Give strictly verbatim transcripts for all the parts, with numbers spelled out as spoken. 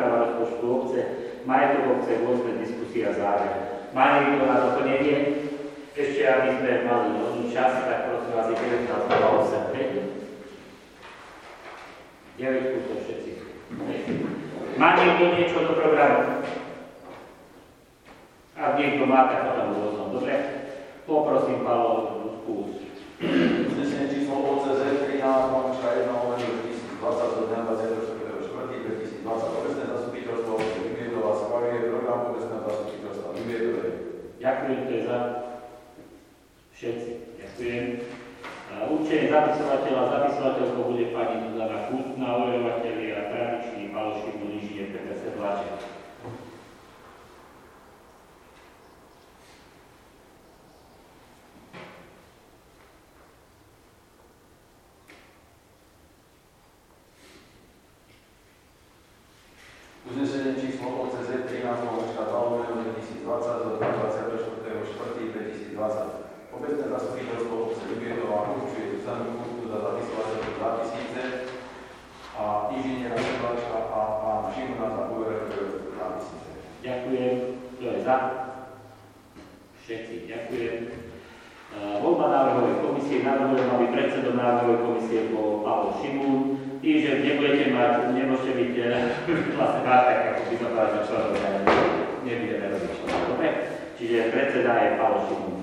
úprava rozpočtu obce, majetok obce, rôzne diskusie a záver. Má niekto na doplnenie? Ešte, aby sme mali hodný čas, tak prosím vás, je devätnásť nula osem päť. deväť to všetci. Má niekto niečo do programu? Ak niekto má, tak potom rôzno. Dobre? Poprosím Pálo skús. Uznesenie číslo O C Z trinásť pomlčka jeden lomeno dvetisícdvadsať zo dňa dvadsiateho štvrtého štvrtého dvetisícdvadsať obecné zastupiteľstvo obce Vymiedova schvaľuje program obecného zastupiteľstva Vymiedovej. Ďakujem, to je za všetci. Ďakujem. Určenie zapisovateľa a zapisovateľkou bude pani Zuzana Kústna, overovateľia tradičný Pálo Šimon, inžinier Peter Sedláček. Uznesenie číslo O C Z trinásť pomlčka dva lomeno dvetisícdvadsať zo dňa dvadsiateho štvrtého štvrtého dvetisícdvadsať. Obecné zastupiteľstvo obce Vymiedova určuje Zuzanu Kústnu za zapisovateľku dva tisíce a inžiniera Sedláčka a pána Šimona za overovateľku dva tisíce. Ďakujem. Kto je za? Všetci. Ďakujem. Voľba návrhovej komisie. Navrhujem, aby predsedom návrhovej komisie bol Pálo Šimún. Tým, že nebudete mať, nemôžete byť vlastne mať tak, ako by som povedal, že členovia nebudeme robiť členov. Dobre? Čiže predseda je Pálo Šimún.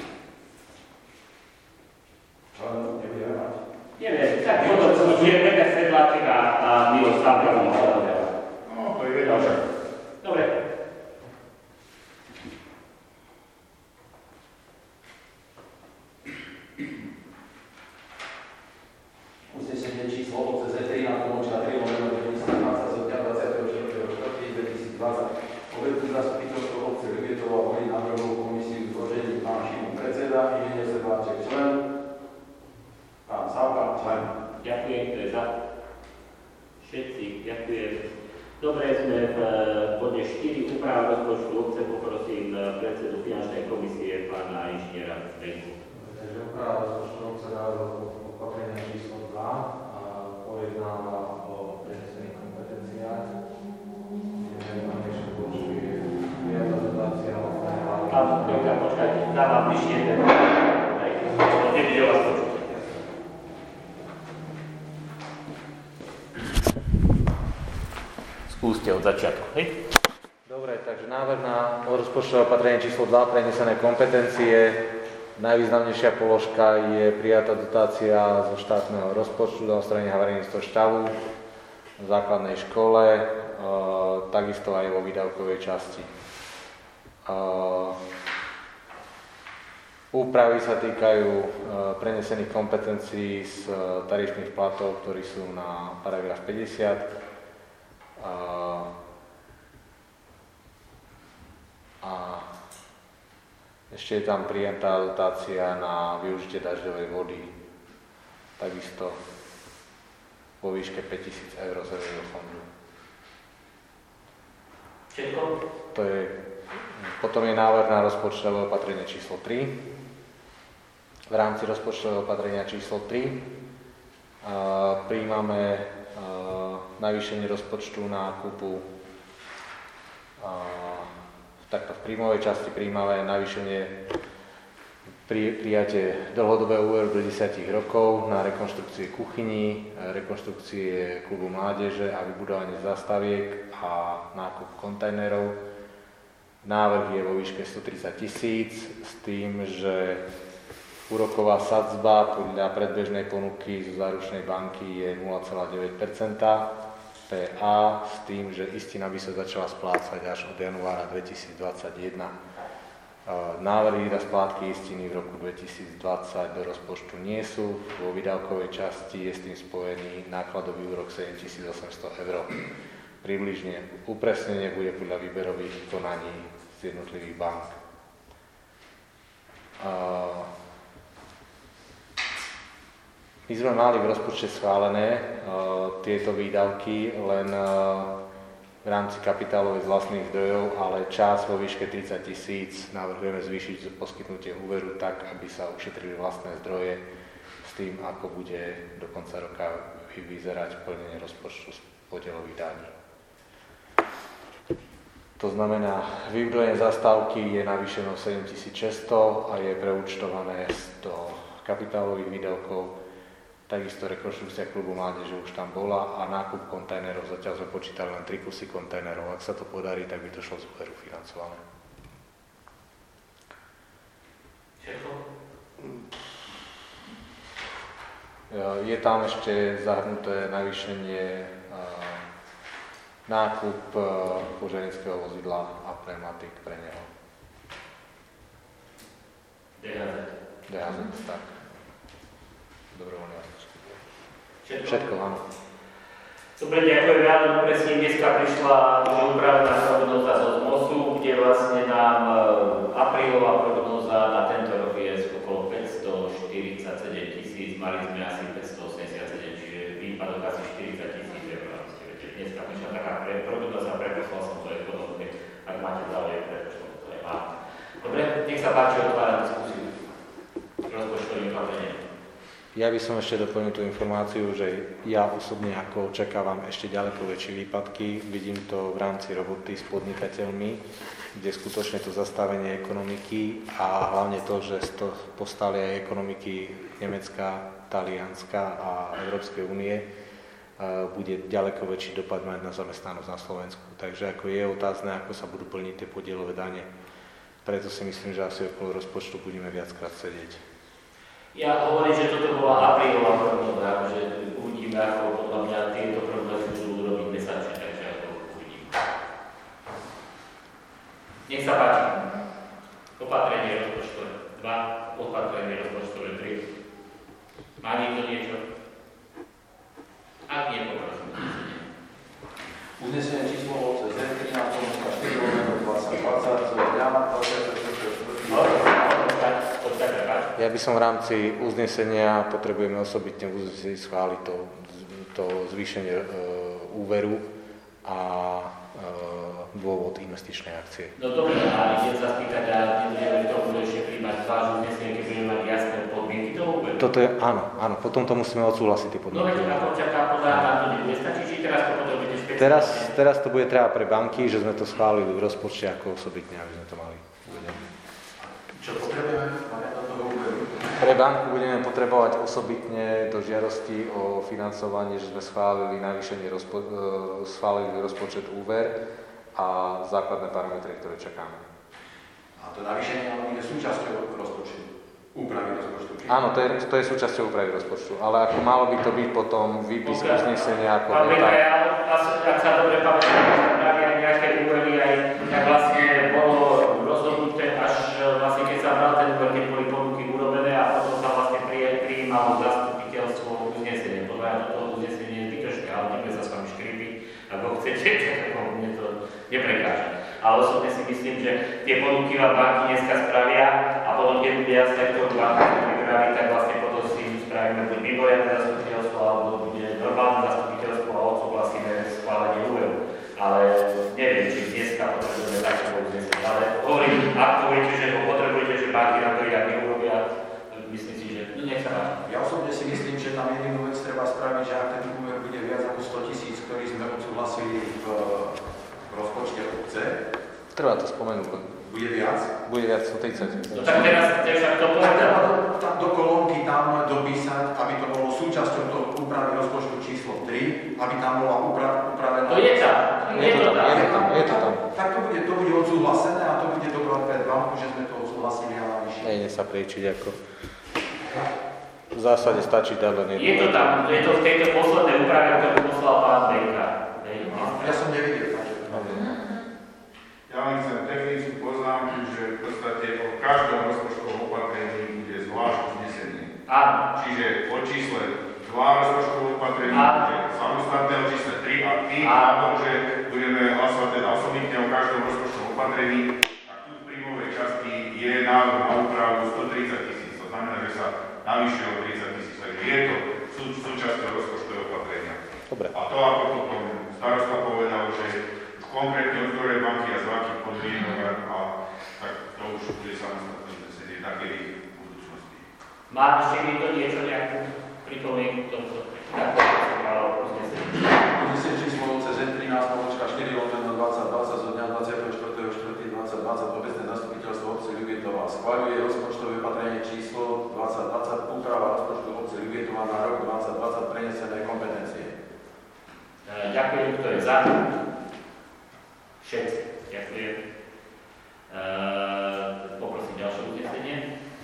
Členov nebudeme mať? Neviem, tak potom je Peter Sedláček a Miloš Sávka budú členovia. No, to je jedno. Dobre. Dobre. Uznesenie číslo O C Z trinásť pomlčka tri lomeno dvetisícdvadsať zo dňa dvadsiateho štvrtého štvrtého dvetisícdvadsať. Obecné zastupiteľstvo obce Vymiedova volí návrhovú komisiu zložení pán Šimon predseda, inžinier Sedláček člen, pán Sávka člen. Ďakujem, to je za. Všetci, ďakujem. Dobre, sme v bode štyri, úprava rozpočtu obce, poprosím predsedu finančnej komisie, pána inžiniera Zdenku. Takže úprava rozpočtu obce návrhu opatrenia číslo dva a pojednáva o prenesených kompetenciách. Najmä počty prijatá dotácia vlastného. Pán Ďoka, počkajte, dávam bližšie ten. Nebude vás počuť. Skúste od začiatku, hej? Dobre, takže návrh na rozpočtové opatrenie číslo dva, prenesené kompetencie. Najvýznamnejšia položka je prijatá dotácia zo štátneho rozpočtu na odstránenie havarijného stavu v základnej škole, e, takisto aj vo výdavkovej časti. E, úpravy sa týkajú e, prenesených kompetencií z e, tarifných platov, ktorí sú na paragraf päťdesiat. E, a ešte je tam prijatá dotácia na využitie dažďovej vody, takisto vo výške päťtisíc eur z Európskeho fondu. Všetko? To je, potom je návrh na rozpočtové opatrenie číslo tri. V rámci rozpočtového opatrenia číslo tri uh, prijímame uh, navýšenie rozpočtu na kúpu uh, takto v príjmovej časti prijímame navýšenie pri, prijatie dlhodobého úveru do desať rokov na rekonštrukcie kuchyní, rekonštrukcie klubu mládeže a vybudovanie zastaviek a nákup kontajnerov. Návrh je vo výške stotridsať tisíc s tým, že úroková sadzba podľa predbežnej ponuky zo záručnej banky je nula celá deväť percenta pé á s tým, že istina by sa začala splácať až od januára dvetisícdvadsaťjeden. Návrhy na splátky istiny v roku dvetisícdvadsať do rozpočtu nie sú. Vo výdavkovej časti je s tým spojený nákladový úrok sedemtisícosemsto eur. Približne upresnenie bude podľa výberových konaní z jednotlivých bank. My sme mali v rozpočte schválené uh, tieto výdavky len uh, v rámci kapitálovej z vlastných zdrojov, ale čas vo výške tridsať tisíc navrhujeme zvýšiť poskytnutie úveru tak, aby sa ušetrili vlastné zdroje s tým, ako bude do konca roka vyzerať plnenie rozpočtu z podielových daní. To znamená, vybudovanie zastávky je navýšené o sedemtisícšesťsto a je preúčtované do kapitálových výdavkov. Takisto rekonštrukcia klubu mládeže už tam bola a nákup kontajnerov, zatiaľ sme počítali len tri kusy kontajnerov. Ak sa to podarí, tak by to šlo z úveru financované. Všetko? Je tam ešte zahrnuté navýšenie nákup požiarnického vozidla a pneumatik pre neho. dé há zet. dé há zet, tak. Dobrovoľne vlastníčky. Všetko? Všetko, áno. Dobre, ďakujem veľmi. Presne dneska prišla upravená prognóza zo zmosu, kde vlastne nám aprílová prognóza na tento rok je okolo päťstoštyridsaťsedem tisíc, mali sme asi päťstoosemdesiatsedem, čiže výpadok asi štyridsať tisíc eur. Dneska prišla taká prognóza, preposlal som to ekonomke, ak máte záujem, preposlal to aj vám. Dobre, nech sa páči, otváram diskusiu. Rozpočtovým vytvárením. Ja by som ešte doplnil tú informáciu, že ja osobne ako očakávam ešte ďaleko väčšie výpadky. Vidím to v rámci roboty s podnikateľmi, kde skutočne to zastavenie ekonomiky a hlavne to, že to postali aj ekonomiky Nemecka, Talianska a Európskej únie, bude ďaleko väčší dopad mať na zamestnanosť na Slovensku. Takže ako je otázne, ako sa budú plniť tie podielové dane. Preto si myslím, že asi okolo rozpočtu budeme viackrát sedieť. Ja hovorím, že toto bola aprílová prognóza, že uvidíme, ako podľa mňa tieto prognozy budú robiť mesačne, takže ako uvidíme. Nech sa páči. Opatrenie rozpočtové dva, opatrenie rozpočtové tri. Má niekto niečo? Ak nie, poprosím. Uznesenie číslo O C Z trinásť štyri dvadsať dvadsať z dňa dvadsiateho štvrtého Ja by som v rámci uznesenia, potrebujeme osobitne v uznesení schváliť to, to zvýšenie e, úveru a e, dôvod investičnej akcie. No dobre, ale idem sa spýtať, a nebudeme k tomu ešte príjmať váš uznesenie, keď budeme mať jasné podmienky toho úveru. Toto je, áno, áno, potom to musíme odsúhlasiť tie No podmienky. veď ako čaká, podľa nám to nebude stačiť, či teraz to potrebujete špeciálne? Teraz, teraz to bude treba pre banky, že sme to schválili v rozpočte ako osobitne, aby sme to mali uvedené. Čo potrebujeme? Pre banku budeme potrebovať osobitne do žiadosti o financovanie, že sme schválili navýšenie rozpo, schválili rozpočet úver a základné parametre, ktoré čakáme. A to navýšenie je súčasťou rozpočtu, úpravy rozpočtu. Áno, to je, to je súčasťou úpravy rozpočtu, ale ako malo by to byť potom výpis Okay. uznesenia ako Pán Beka, deta. ja, ak sa dobre pamätám, brali aj nejaké úvery, aj tak vlastne bolo rozhodnuté, až vlastne keď sa bral ten úver, keď boli ponuky urobené a potom sa vlastne prijímalo zastupiteľstvo uznesenie. Podľa mňa toto uznesenie je zbytočné, ale nebudem sa s vami škribiť, ako chcete, tak ako mne to neprekáže. Ale osobne si myslím, že tie ponuky vám banky dneska spravia a potom, keď bude jasné, ktorú banku pripraví, tak vlastne potom si spravíme buď mimoriadne zastupiteľstvo, alebo bude normálne zastupiteľstvo a odsúhlasíme schválenie úveru. Ale neviem, či dneska potrebujeme takého uznesenia. Ale hovorím, ak poviete, že ho potrebujete, že banky na to jak neurobia, myslím si, že no nech sa páči. Ja osobne si myslím, že tam jedinú vec treba spraviť, že ak ten úver bude viac ako sto tisíc, ktorý sme odsúhlasili v, v rozpočte obce, Treba to spomenúť. bude viac. Bude viac o tridsať. No tak teraz tiež to Tak treba povedal. do, tam do kolónky tam dopísať, aby to bolo súčasťou toho úpravy rozpočtu číslo tri, aby tam bola upra, upravená... To je tam, je to tam. Je to tam, je to tam. Tak to bude, to bude odsúhlasené a to bude dobré pred banku, že sme to odsúhlasili a navýšili. Nejde sa priečiť ako... V zásade stačí dať len jednu. Je to tam, je to v tejto poslednej úprave, ktorú poslal pán Bejka. Ja som nevidel. Ja len chcem technickú poznámku, že v podstate o každom rozpočtovom opatrení bude zvlášť uznesenie. Áno. Čiže o čísle dva rozpočtové opatrení Áno. bude samostatné, o čísle tri a tým Áno. na tom, že budeme hlasovať teda osobitne o každom rozpočtovom opatrení, tak tu v príjmovej časti je návrh na úpravu stotridsať tisíc. To znamená, že sa navýšuje o tridsať tisíc. Takže je to sú, súčasťou rozpočtového opatrenia. Dobre. A to, ako potom starosta povedal, že konkrétne od ktorej banky a z akých podmienok a tak to už bude samostatné uznesenie takedy v budúcnosti. Má ešte niekto niečo, nejakú pripomienku k tomuto? Tak, uznesenie. Uznesenie číslo C Z trinásť štyri dvadsať dvadsať Ľubietova. Schvaľuje rozpočtové opatrenie číslo dvadsať dvadsať úprava rozpočtu obce Ľubietova na rok dvadsať dvadsať prenesené kompetencie. Ďakujem, kto je za. Všetci. Ďakujem. Uh, poprosím ďalšie uznesenie.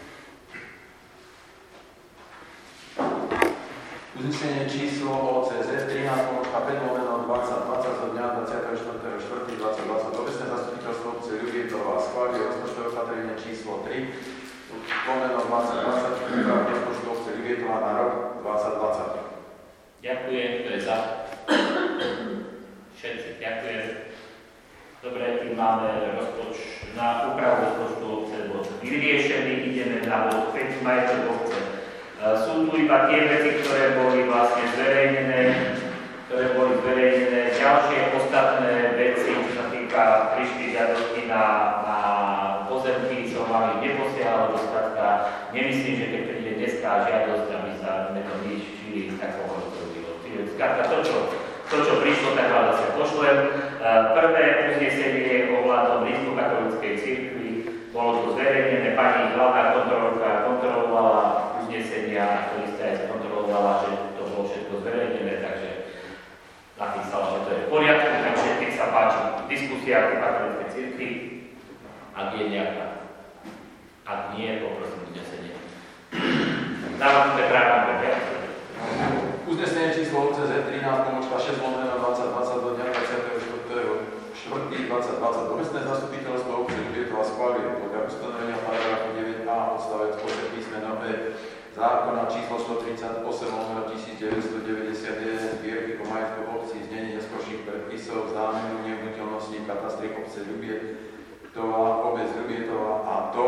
Uznesenie číslo O C Z trinásť pomočka päť lomeno dvadsať dvadsať zo dňa dvadsiateho štvrtého štvrtého dvadsať dvadsať. Obecné zastupiteľstvo obce Ľubietova schváľuje rozpočtové opatrenie číslo tri lomeno dvadsať dvadsať úprava rozpočtu obce Ľubietova na rok dvadsať dvadsať. Ďakujem, kto je za. Všetci, ďakujem. Dobre, tým máme rozpoč na úpravu rozpočtu obce bod vyriešený. Ideme na bod päť majetok obce. Sú tu iba tie veci, ktoré boli vlastne zverejnené, ktoré boli zverejnené. Ďalšie ostatné veci, čo sa týka prišli žiadosti na, na pozemky, čo mali neposiahlo, skrátka nemyslím, že keď príde dneska žiadosť, aby sa sme to ničili, tak ho rozhodilo. Skrátka to, čo, to, čo prišlo, tak vám zase pošlem. Prvé uznesenie ohľadom rímskokatolíckej cirkvi bolo tu zverejnené, pani hlavná kontrolórka kontrolovala uznesenia, ktorý ste aj skontrolovala, že to bolo všetko zverejnené, takže napísala, že to je v poriadku, takže keď sa páči diskusia o katolíckej cirkvi, ak je nejaká. Ak nie, poprosím uznesenie. Dávam tu právne prebiaľky. Uznesenie číslo O C Z trinásť pomočka šesť lomeno dvadsať dvadsať do dňa dvadsiateho štvrtého štvrtého dvadsať dvadsať. Obecné zastupiteľstvo obce Ľubietova schváľuje podľa ustanovenia paragrafu deväť a odstavec osem písmeno E zákona číslo stotridsaťosem lomeno devätnásťstodeväťdesiatjeden zbierky o majetku obcí v znení neskorších predpisov zámenu nehnuteľností katastri obce Ľubietova, obec Ľubietova a to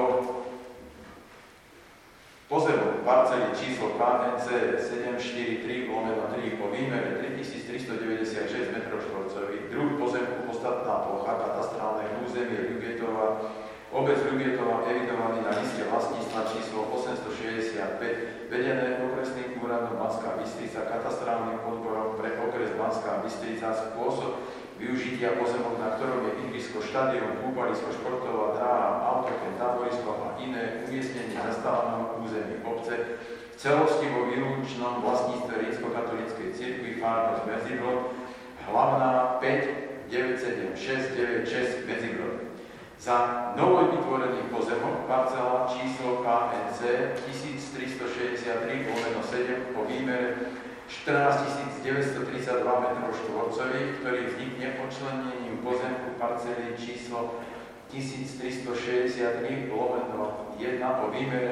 pozemok parcely číslo K N C sedem štyri tri lomeno tri po výmere tritisíctristodeväťdesiatšesť metrov štvorcových, druh pozemku ostatná plocha katastrálne územie Ľubietova, obec Ľubietova evidovaný na liste vlastníctva číslo osemstošesťdesiatpäť, vedené okresným úradom Banská Bystrica katastrálnym odborom pre okres Banská Bystrica, spôsob využitia pozemok, na ktorom je ihrisko, štadión, kúpalisko, športová dráha, autokem, táborisko a iné umiestnenie zastávaného území obce v celosti vo výlučnom vlastníctve rímskokatolíckej cirkvi farnosť Medzibrod, hlavná päť deväť sedem šesť deväť šesť Medzibrod. Za novovytvorený pozemok parcela číslo K N C tisíctristošesťdesiattri lomeno sedem po výmere štrnásťtisícdeväťstotridsaťdva metrov štvorcových, ktorý vznikne odčlenením pozemku parcely číslo tisíctristošesťdesiattri lomeno jeden po výmere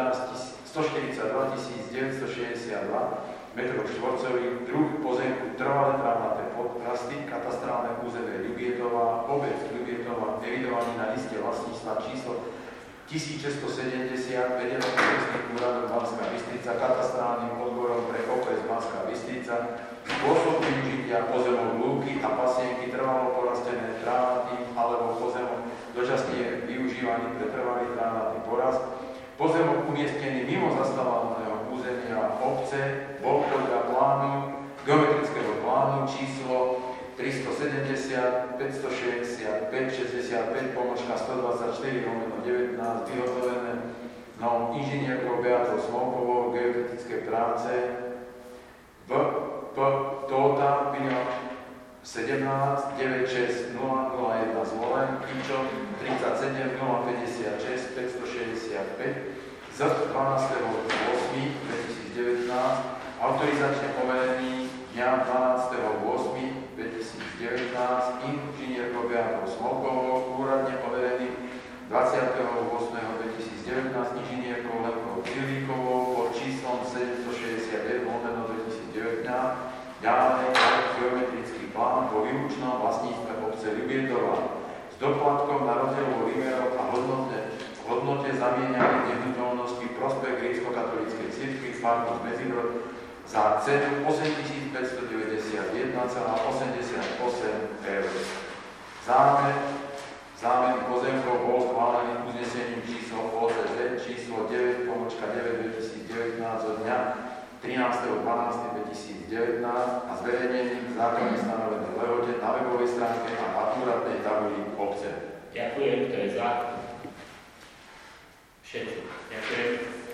stoštyridsaťdvatisícdeväťstošesťdesiatdva metrov štvorcových, druh pozemku trvalé trávnaté podprasty, katastrálne územie Ľubietova, obec Ľubietova, evidovaný na liste vlastníctva číslo tisícšesťstosedemdesiat, vedené okresným úradom Banská Bystrica, katastrálnym odborom pre okres Banská Bystrica, spôsob využitia pozemov lúky a pasienky trvalo porastené trávnatým alebo pozemok dočasne využívaný pre trvalý trávnatý porast, pozemok umiestnený mimo zastávaného územia obce bol podľa plánu, geometrického plánu číslo tristosedemdesiat päťstošesťdesiatpäť šesťdesiatpäť pomočka stodvadsaťštyri lomeno devätnásť vyhotovené no inžinierkou Beatou Smolkovou geodetické práce v P. Tóta sedemnásť deväťdesiatšesť nula nula jeden Zvolen, Ičo tridsaťsedem nula päťdesiatšesť päťstošesťdesiatpäť z dvanásteho ôsmeho dvetisícdevätnásť, autorizačne overený dňa dvanásteho ôsmeho dvetisícdevätnásť inžinierkou Beatou Smolkovou, úradne overený dvadsiateho ôsmeho dvetisícdevätnásť inžinierkou Lenkou Pilíkovou pod číslom sedemstošesťdesiatjeden lomeno dvetisícdevätnásť, ďalej geometrický plán po výlučnom vlastníctve obce Ľubietova s doplatkom na rozdielovú výmerov a hodnote, hodnote zamieňaných nehnuteľností v prospech rímskokatolíckej cirkvi farnosť Medzibrod za cenu osemtisícpäťstodeväťdesiatjeden celá osemdesiatosem eur. Zámer Zámer pozemkov bol schválený uznesením číslo O C Z číslo deväť pomočka deväť dvetisícdevätnásť od dňa trinásteho dvanásteho dvetisícdevätnásť a zverejnením zákonne stanovenej lehote na webovej stránke a na úradnej tabuli obce. Ďakujem, kto je za. Všetci. Ďakujem.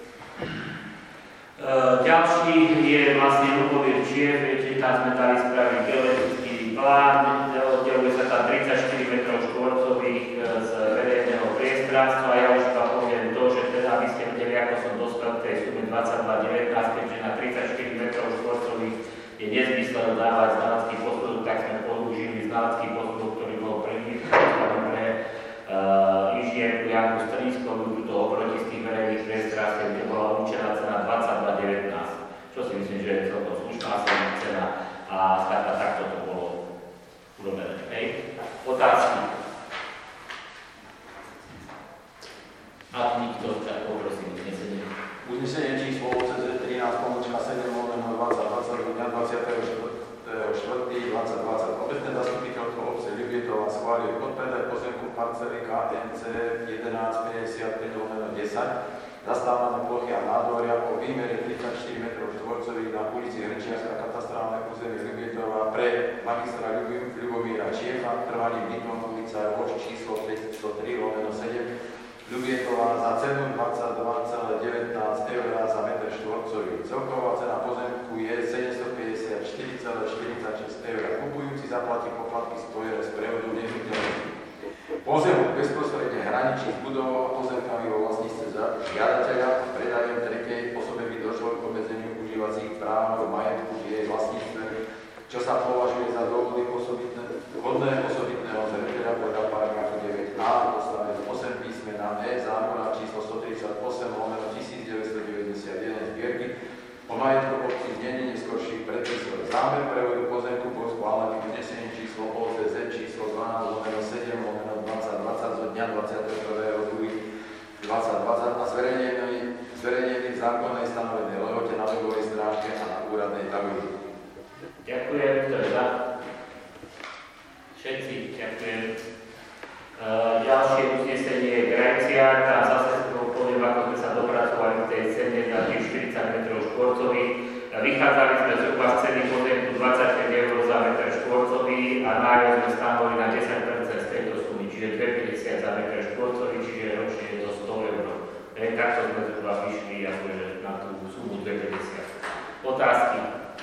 Uh, ďalší je vlastne Lubomír Čiev, viete, tam sme dali spraviť geometrický plán, oddeluje sa tam tridsaťštyri metrov štvorcových z verejného priestranstva. Ja už vám poviem to, že teda aby ste vedeli, ako som dospel k tej sume dvadsaťdva devätnásť, keďže na tridsaťštyri metrov štvorcových je nezmysel dávať znalecký posudok, tak sme použili znalecký posudok, ktorý bol predvypravený pre uh, inžinierku Janku Strnískovú, to oproti z tých verejných priestranstiev, kde bola určená cena dvadsaťdva devätnásť, čo si myslím, že je celkom slušná cena a skrátka takto to bolo urobené. Hej. Otázky? Ak nikto, tak poprosím uznesenie. Uznesenie číslo O C Z trinásť pomlčka sedem lomeno dvadsať dvadsať do dňa dvadsiateho štvrtého dvadsať dvadsať. Obecné zastupiteľstvo obce Ľubietova schváľuje podpredaj pozemku parcely K N C jedenásť päťdesiatpäť lomeno desať zastávané plochy a nádvoria po výmere tridsaťštyri metrov štvorcových na ulici Hrnčiarska katastrálne územie Ľubietova pre magistra Ľubomíra Čiefa, trvalým bytom ulica Roč číslo päťstotri lomeno sedem Ľubietova za cenu dvadsaťdva celá devätnásť eur za meter štvorcový. Celková cena pozemku je sedemstopäťdesiatštyri celá štyridsaťšesť eur. Kupujúci zaplatí poplatky spojené s prevodom nehnuteľnosti. Pozemok bezprostredne hraničí s budovou a pozemkami vo vlastníctve žiadateľa a predajom tretej osobe by došlo k obmedzeniu užívacích práv do majetku v jej vlastníctve, čo sa považuje za dôvody osobitné, hodné osobitného zreteľa podľa paragrafu deväť a odstavec osem písmena E zákona číslo stotridsaťosem lomeno devätnásťstodeväťdesiatjeden zbierky o majetku obcí znení neskorších predpisov. Zámer prevodu pozemku bol schválený uznesením číslo O C Z číslo dvanásť lomeno sedem lomeno dvadsať dvadsať zo dňa dvadsiateho prvého júla dvadsať dvadsať a zverejnený, zverejnený v zákonnej stanovenej lehote na webovej stránke a na úradnej tabuli. Ďakujem, to je za. Všetci, ďakujem. Uh, ďalšie uznesenie je Grajcia, tam zase poviem, ako sme sa dopracovali k tej cene za tých štyridsať metrov štvorcových. Vychádzali sme zhruba z ceny pozemku dvadsaťpäť eur za meter štvorcový a nájom sme stanovili na desať percent z tejto sumy, čiže dvestopäťdesiat za meter štvorcový, čiže ročne je to sto eur. E, takto sme zhruba vyšli akože na tú sumu dvestopäťdesiat. Otázky?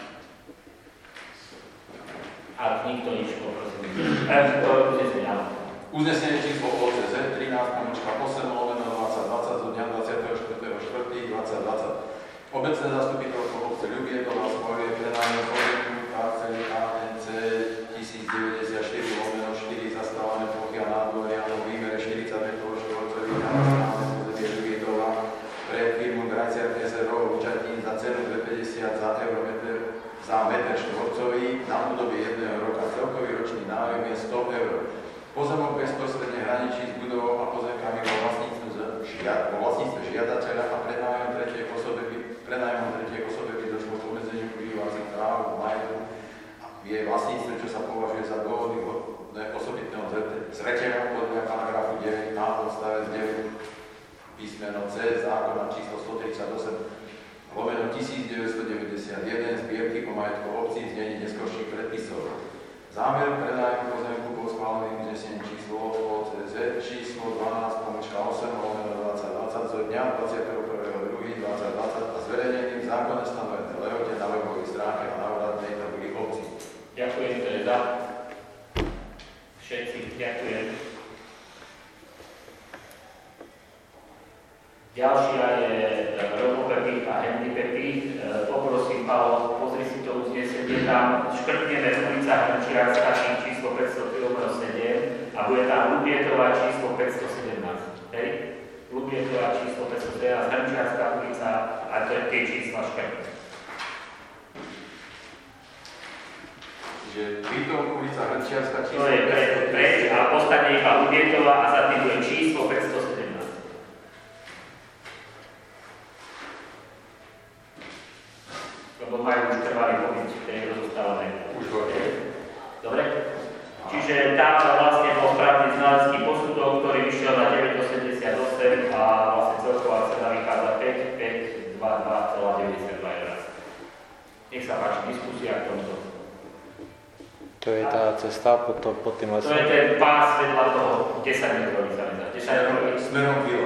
Ak nikto nič, poprosím. Uznesenie číslo O C Z trinásť pomlčka osem lomeno dvadsať dvadsať zo dňa dvadsiateho štvrtého štvrtého dvadsať dvadsať. Obecné zastupiteľstvo obce Ľubietova schváľuje prenájom pozemku parcely K N C tisícdeväťdesiatštyri lomeno štyri zastávané plochy a nádvoria vo výmere štyridsať metrov štvorcových na strane územie Ľubietova pre firmu Grajcia es er o Lučatín za cenu dvestopäťdesiat za eurometer za meter štvorcový na obdobie jedného roka. Celkový ročný nájom je sto eur. Pozemok bezprostredne hraničí s budovou a pozemkami vo vlastníctve, žia, vo vlastníctve žiadateľa a prenájom tretej osobe by, prenájom tretej osobe by došlo k obmedzeniu užívacích práv v majetku v jej vlastníctve, čo sa považuje za dôvody hodné osobitného zreteľa podľa paragrafu deväť a odstavec deväť písmeno C zákona číslo stotridsaťosem lomeno devätnásťstodeväťdesiatjeden zbierky o majetku obcí znení neskorších predpisov. Zámer prenájmu pozemku bol schválený uznesením číslo O C Z číslo dvanásť pomlčka osem lomeno dvadsať dvadsať zo dňa dvadsiateho prvého júla dvadsať dvadsať a zverejnený v zákone stanovenej lehote na webovej stránke a na úradnej tabuli obcí. Ďakujem, to je za. Všetci, ďakujem. Ďalšia je rovnopepy a handicapy. Poprosím, Paolo, pozri si to uznesenie, tam škrtneme ulica Hrnčiarska číslo päťstotri lomeno sedem a bude tam Ľubietová číslo päťstosedemnásť. Hej? Ľubietová číslo päťstosedemnásť, Hrnčiarska ulica a to je tie čísla škrtné. Čiže bytom ulica Hrnčiarska číslo to je preč a ostane iba Ľubietová a za tým bude číslo päťstosedemnásť. Lebo majú už trvalý pobyt, ktorý rozostávané. Už ho je. Dobre? Čiže tam vlastne bol správny znalecký posudok, ktorý vyšiel na deväťstoosemdesiatosem a vlastne celková cena vychádza päť tisíc päťstodvadsaťdva celá deväťdesiatdva eur. Nech sa páči, diskusia k tomto. To je tá cesta pod, to, pod tým lesom? To je ten pás vedľa toho desať metrový sa mi zdá. desať metrový. Smerom výlet, tak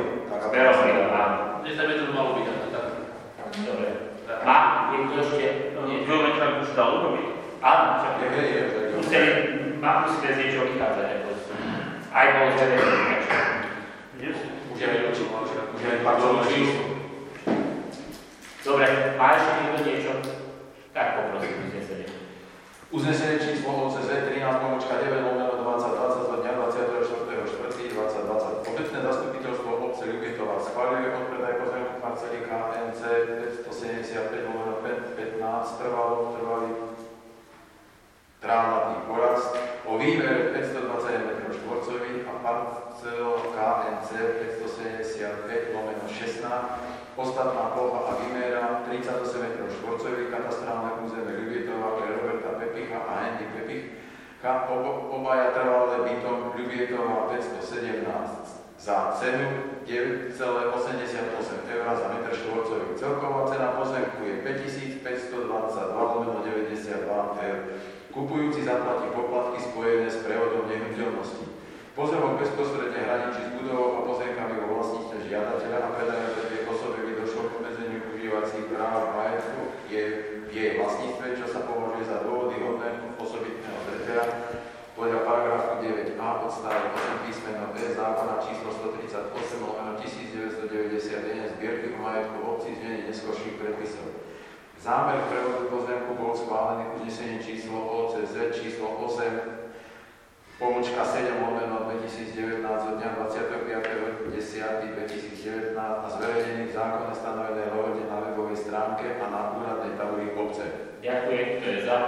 Smerom Príbal, áno. desať metrov malo byť, ale tak. Dobre. Má niekto ešte? Nie. Geometra už dal urobiť. Áno, však Je, je, je. museli, má musíme z niečo vychádzať. Ako. Aj bolo zverejné. Už je vedel, čo mal, Už je faktorné číslo. Dobre, má ešte niekto niečo? Tak poprosím, uznesenie. Uznesenie číslo O C Z trinásť pomočka deväť lomeno dvadsať dvadsať zo dňa dvadsiateho štvrtého štvrtého dvadsať dvadsať. Obecné zastupiteľstvo obce Ľubietová schvaľuje odpredaj pozemku parcely K M C päťstosedemdesiatpäť lomeno pätnásť trvalo trvalý trávnatý porast o výmere päťstodvadsaťjeden metrov štvorcových a parcelo K M C päťstosedemdesiatpäť lomeno šestnásť. Ostatná plocha a výmera tridsaťosem metrov štvorcových, katastrálne územie Ľubietová pre Roberta Pepicha a Hendy Pepicha, obaja trvalé bytom Ľubietová päťstosedemnásť za cenu deväť celá osemdesiatosem eur za meter štvorcový. Celková cena pozemku je päťtisícpäťstodvadsaťdva lomeno deväťdesiatdva eur. Kupujúci zaplatí poplatky spojené s prevodom nehnuteľnosti. Pozemok bezprostredne hraničí s budovou a pozemkami vo vlastníctve žiadateľa a predajúcej osobe by došlo k obmedzeniu užívacích práv majetku je v jej vlastníctve, čo sa považuje za dôvody hodné osobitného zretela podľa paragrafu deväť a odstavec osem písmeno E zákona číslo stotridsaťosem lomeno tisícdeväťstodeväťdesiatjeden zbierky o majetku v obci znení neskorších predpisov. Zámer prevodu pozemku bol schválený uznesením číslo O C Z číslo osem pomočka sedem lomeno dvetisícdevätnásť od dňa dvadsiateho piateho októbra dvetisícdevätnásť a zverejnený v zákone stanovenej lehote na webovej stránke a na úradnej tabuli obce. Ďakujem, kto je za.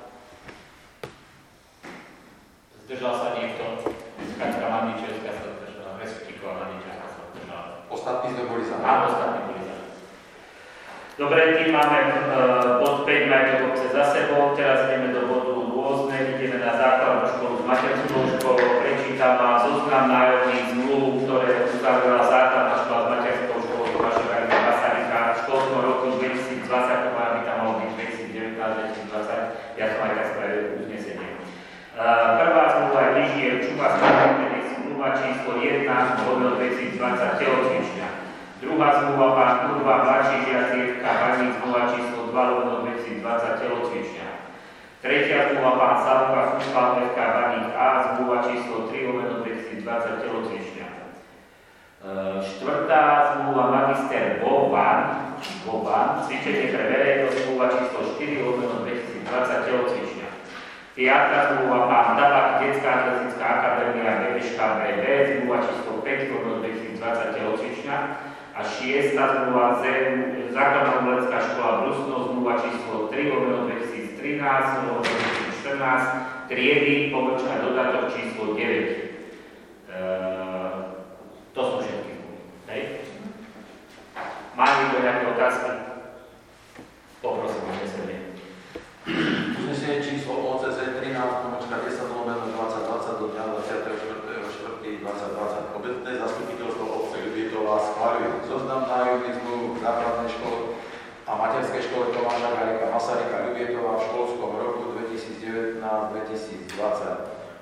Zdržal sa niekto? Kačka Maničevská sa zdržala, Respektíková Maničevská sa zdržala. Ostatní sme boli za. Áno, ostatní boli za. Dobre, tým máme uh, bod päť majetok obce za sebou, teraz ideme do bodu rôzne, ideme na základnú školu s materskou školou, prečítam vám zoznam nájomných zmluv, ktoré uzavrela základná škola s materskou školou Tomáša Garika Masaryka v školskom roku dvetisícdvadsať, to má by tam malo byť dvetisícdevätnásť dvetisícdvadsať, ja som aj tak spravil uznesenie. Uh, prvá zmluva je Lyžier Čuba Stavebný, zmluva číslo jeden lomeno dvetisícdvadsať telocvičňa. Druhá zmluva pán Kurva mladší žiacírka Baník, zmluva číslo dva lomeno dvetisícdvadsať telocvičňa. Tretia zmluva pán Salka Futbal ef ká Baník A, zmluva číslo tri lomeno dvetisícdvadsať telocvičňa. Štvrtá zmluva magister Boban, Boban, cvičenie pre verejnosť, zmluva číslo štyri lomeno dvetisícdvadsať telocvičňa. Piatá zmluva pán Tabak, Detská atletická akadémia Bebeška bé bé, zmluva číslo päť lomeno dvetisícdvadsať telocvičňa. A šiesta zmluva základná umelecká škola Brusno, zmluva číslo tri lomeno dvetisíctrinásť lomeno dvetisícštrnásť, triedy, pomočka dodatok číslo deväť. E, to sú všetky zmluvy. Hej? Má niekto nejaké otázky? Poprosím o uznesenie. Uznesenie číslo O C Z trinásť pomočka desať lomeno dvadsať dvadsať do dňa dvadsiateho štvrtého štvrtého dvadsať dvadsať. Obecné zastupiteľstvo obce Ľubietová schvaľuje zoznam nájomných zmluv v základnej škole a materskej škole Tomáša Garika Masaryka Ľubietová v školskom roku dvetisícdevätnásť dvetisícdvadsať.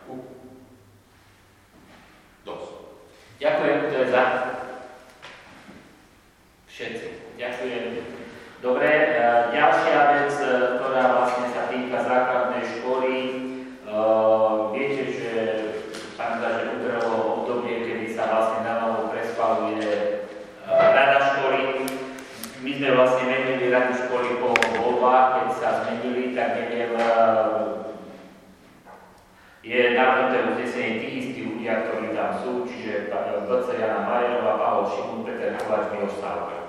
Dosť. Ďakujem, kto je za. Všetci. Ďakujem. Dobre, ďalšia vec, ktorá vlastne sa týka základnej školy. Viete, že tam sa že utrelo obdobie, kedy sa vlastne na novo preschvaľuje rada školy. My sme vlastne menili radu školy po voľbách, keď sa zmenili, tak neviem, je navrhnuté uznesenie tých istých ľudia, ktorí tam sú, čiže bé cé Jana Majerová, Pavol Šimún, Peter Kováč, Miloš Stavka.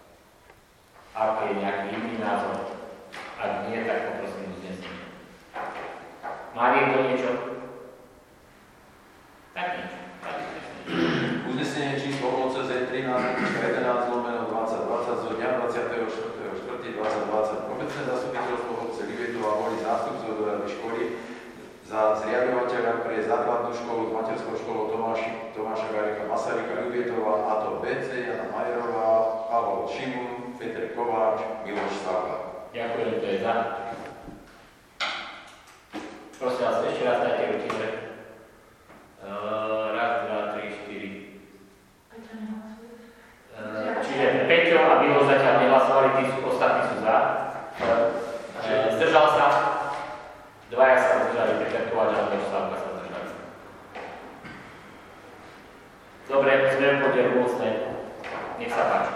Ak je nejaký iný názor, ak nie, tak poprosím uznesenie. Má niekto niečo? Tak niečo. Uznesenie číslo O C Z trinásť jedenásť lomeno dvadsať dvadsať zo dňa dvadsiateho štvrtého štvrtého dvadsať dvadsať. Obecné zastupiteľstvo obce Ľubietová volí zástupcov do rady školy za zriadovateľa pre základnú školu s materskou školou Tomáši, Tomáša Garika Masaryka Ľubietová, a to bé cé Jana Majerová, Pavol Šimún, Peter Kováč, Miloš Stavka. Ďakujem, to je za. Prosím vás, ešte raz dajte ruky hore. Uh, raz, dva, tri, štyri. Dvaja sa zdržali, Peter Kováč a Andrej Slávka sa zdržali. Dobre, sme v bode rôzne. Nech sa páči.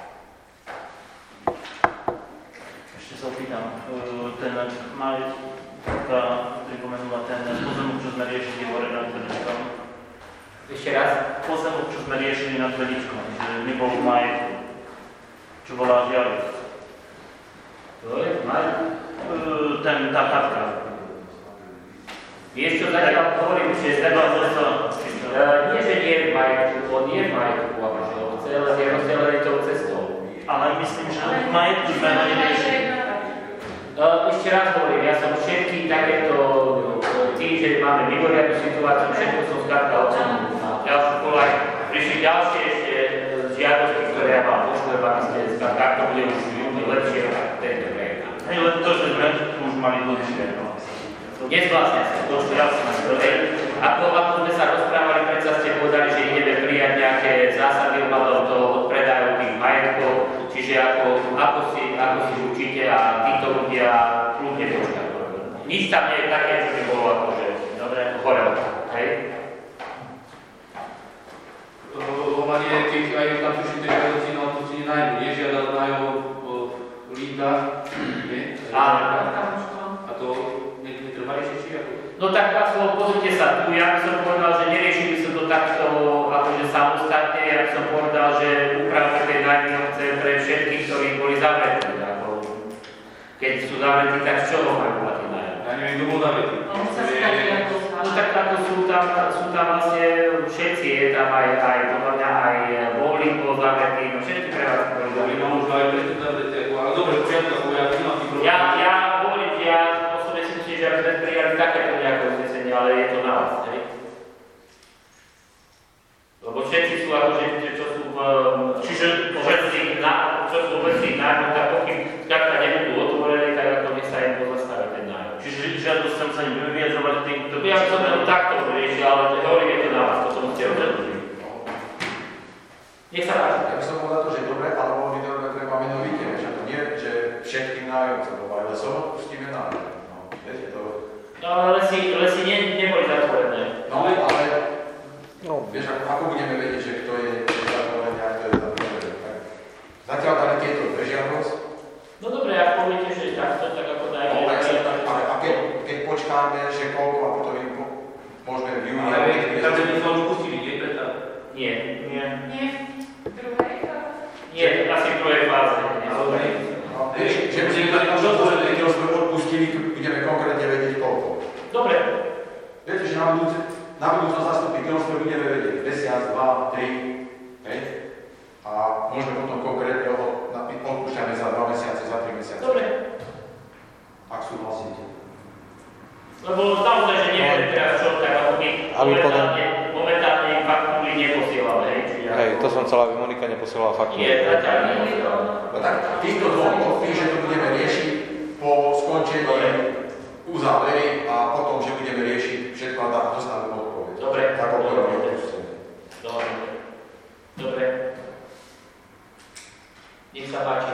Ešte sa opýtam, ten maj, taká pripomenula ten pozemok, čo sme riešili hore nad Veličkom. Ešte raz. Pozemok, čo sme riešili nad Veličkom, že nebol v majetku, čo bola žiadosť. To je v majetku? Ten, tá chatka. Vieš čo, zatiaľ hovorím, že treba zostať. Nie, že nie je v majetku, on nie je v majetku, ale celé je rozdelené tou cestou. Ale myslím, že v majetku sme ho neriešili. Ešte raz hovorím, ja som všetky takéto tým, že máme mimoriadnu situáciu, všetko som skrátka ocenil. Ďalšiu kolaj, prišli ďalšie ešte žiadosti, ktoré ja vám pošlem, aby ste skrátka, ak to bude už ľudí lepšie, tento projekt. Hej, len to, že sme už mali dlhšie. Nezvlastne sa, to sú jasné. Ako, ako sme sa rozprávali, predsa ste povedali, že ideme prijať nejaké zásady ohľadom toho odpredaju tých majetkov, čiže ako, ako, si, ako si určite a títo ľudia kľudne počkajú. Nič tam nie je také, čo by bolo akože dobre, chore. Hej? Hlavne, keď aj tam tuším, že žiadosti na to si nenajdu, nie žiadal na jeho líta, nie? Áno. A to netrvá riešiť, či ako? No tak aspoň pozrite sa, tu ja by som povedal, že neriešili som to takto akože samostatne, ja by som povedal, že upravme tej nájomce pre všetkých, ktorí boli zavretí. Ako, keď sú zavretí, tak z čoho majú platiť nájom? Ja neviem, kto bol zavretý. No tak ako sú tam, sú tam vlastne všetci, je tam aj, aj podľa mňa aj Bowling bol zavretý, no všetci prevádzky boli zavretí. Ja možno aj preto zavretý, ale dobre, v poriadku, ako ja nemám tým problém. Ja, ja hovorím, že ja osobne si myslím, že aby sme prijali takéto nejaké uznesenie, ale je to na vás, hej? Lebo všetci sú akože, čo sú v Čiže obecných nájom, čo sú obecných nájom, tak pokým skrátka nebudú otvorené, tak ako nech sa im pozastaví ten nájom. Čiže žiadosť sem sa nebudeme vyjadrovať tým, kto... Ja som len takto riešil, ale hovorím, je to na vás, toto musíte rozhodnúť. Nech sa páči. Ja by som povedal to, že dobre, ale bolo by dobre, treba menovite, že to nie, že všetkým nájomcom, lebo aj lesom odpustíme nájom. No, viete to? No ale lesy, lesy ne, neboli zatvorené. No, ale No, vieš, ako, ako budeme vedieť, že kto je zatvorený a kto je zatvorený? Zatiaľ dáme tieto bežiarnosť. No dobre, ak poviete, že takto, tak ako dajme. No, tak sa, a, a keď, keď počkáme, že koľko a potom im po- môžeme v júni... Ale každé by sme už pustili, nie preto? Nie. Nie. Nie v druhej fáze? Nie, asi v druhej fáze. Ale No, vieš, že by sme to zatvorené, keď sme odpustili, budeme konkrétne vedieť koľko. Dobre. Viete, že na budúce, na budúce zastupy kilostve budeme vedieť mesiac, dva, tri, hej? A môžeme potom konkrétne od, na, odpúšťame za dva mesiace, za tri mesiace. Dobre. Ak súhlasíte. Lebo naozaj, že nevieme teraz čo, tak ako my Aby momentálne, momentálne faktúry neposielame, hej? Čiže hej, ako- to som chcel, aby Monika neposielala faktúru. Nie, zatiaľ nie. No tak týchto dvoch odpíš, že to budeme riešiť po skončení uzávery a potom, že budeme riešiť všetko a tak dostaneme odpoveď. Dobre. Tak Dobre. odpoveď. Dobre. Dobre. Nech sa páči.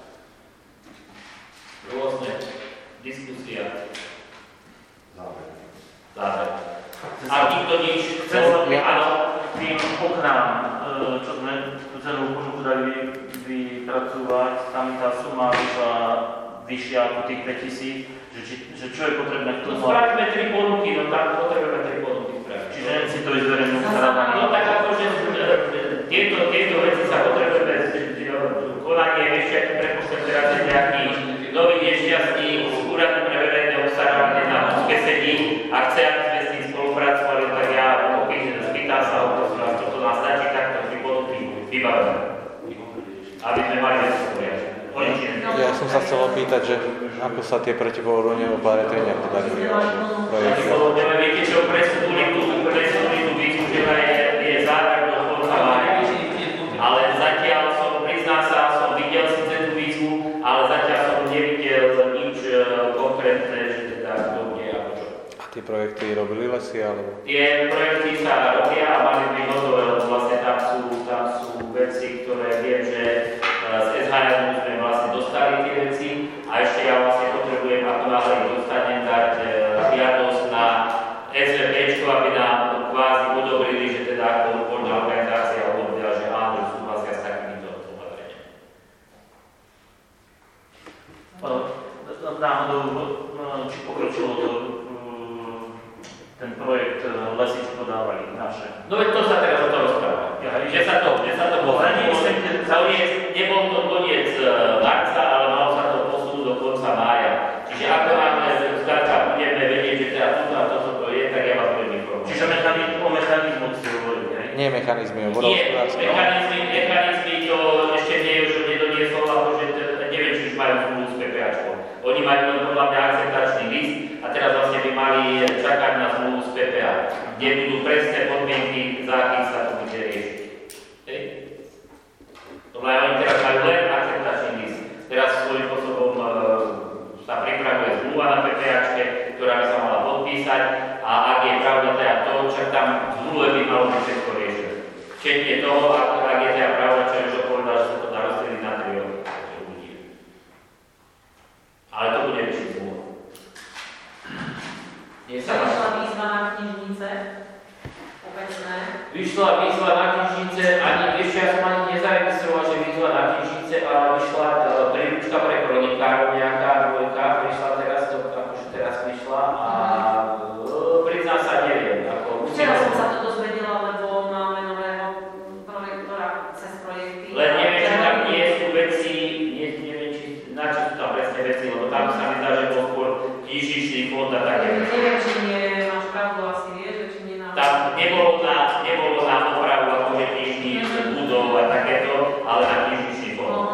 Rôzne. Diskusia. Záver. Záver. A nikto nič Chcem sa ja. Áno. tým oknám, e, čo sme tú cenovú ponuku dali vypracovať, tam tá suma vyšla vyššia ako tých päťtisíc, že, či, že čo je potrebné k No tomu. spravíme tri ponuky, no tak potrebujeme tri ponuky spraviť. Čiže si to vyzberiem do starovania. No tak akože e, tieto, tieto veci sa potrebujeme, konanie ešte, aký prepočtem teraz je nejaký nový nešťastník z úradu pre verejné obstarávanie na Moske sedí a chce, aby sme s ním spolupracovali, tak ja pokým spýtam sa o to, že toto nás stačí, takto tri ponuky vybavené. Aby sme mali veci poriadne. O nič iné. Ja som sa chcel opýtať, že ako sa tie protipovodňové opatrenia podarili projekty. Povodňové, viete čo, presúdili tú, presúdili tú výzvu, že je, je záver do konca mája. Ale zatiaľ som, priznám sa, som videl síce tú výzvu, ale zatiaľ som nevidel nič e, konkrétne, že teda kto bude ako čo. A tie projekty robili lesy, alebo? Tie projekty sa robia a mali by hotové, lebo vlastne tam sú, tam sú veci, ktoré viem, že e, z es há es sme vlastne dostali tie veci a ešte ja vlastne potrebujem, ako náhle ich dostanem, dať e, skočilo to, ten projekt lesy, čo podávali naše. No veď to sa teraz o to rozpráva. Ja, Že sa to, že sa to Ale posunul, nemyslím, že- koniec, nebol to koniec e, marca, ale malo sa to posunúť do konca mája. Čiže ako máme skrátka budeme vedieť, že teda toto a toto to je, tak ja vás budem informovať. Čiže mechani- o mechanizmu ste hovorili, hej? Nie mechanizmy, o Nie, vodohospodárstve. mechanizmy, mechanizmy to ešte nie, už nedoniesol, akože t- neviem, či už majú zmluvu s PPAčkou. Oni majú len podľa mňa akceptačný list a teraz vlastne by mali čakať na zmluvu s pé pé á, kde budú presné podmienky, za akých sa to bude riešiť. Hej. To majú, oni teraz majú len akceptačný list. Teraz svojím spôsobom e, sa pripravuje zmluva na PPAčke, ktorá by sa mala podpísať a ak je pravda teda to, čo tam v zmluve by malo byť všetko riešené. Včetne toho, ak, ak je teda pravda, čo Jožo povedal, že sa to dá rozdeliť na tri roky. To bude. Ale to bude riešiť zmluva. Nie sa Vyšla vás. výzva na knižnice, obecné. Vyšla výzva na knižnice, ani ešte ja som ani nezaregistroval, že výzva na knižnice, ale vyšla e, príručka pre kronikárov, nejaká dvojka, prišla teraz, to akože teraz vyšla a e, priznám sa, neviem. Ako, Včera som sa to dozvedela, lebo máme nového projektora cez projekty. Len neviem, či tam nie sú veci, nie, neviem, či, na čo sú tam presne veci, lebo tam sa mi zdá, že bol skôr knižničný fond a také. Neviem, či nie máš pravdu, asi vieš, že či nie na... Tam nebolo na, nebolo na opravu akože knižných budov a takéto, ale na knižničný fond. No,